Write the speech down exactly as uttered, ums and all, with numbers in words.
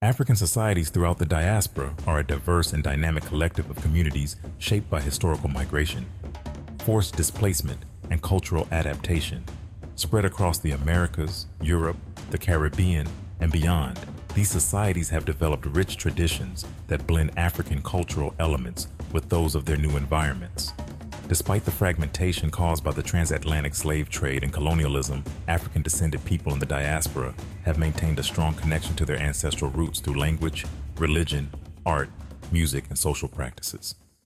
African societies throughout the diaspora are a diverse and dynamic collective of communities shaped by historical migration, forced displacement, and cultural adaptation. Spread across the Americas, Europe, the Caribbean, and beyond, these societies have developed rich traditions that blend African cultural elements with those of their new environments. Despite the fragmentation caused by the transatlantic slave trade and colonialism, African-descended people in the diaspora have maintained a strong connection to their ancestral roots through language, religion, art, music, and social practices.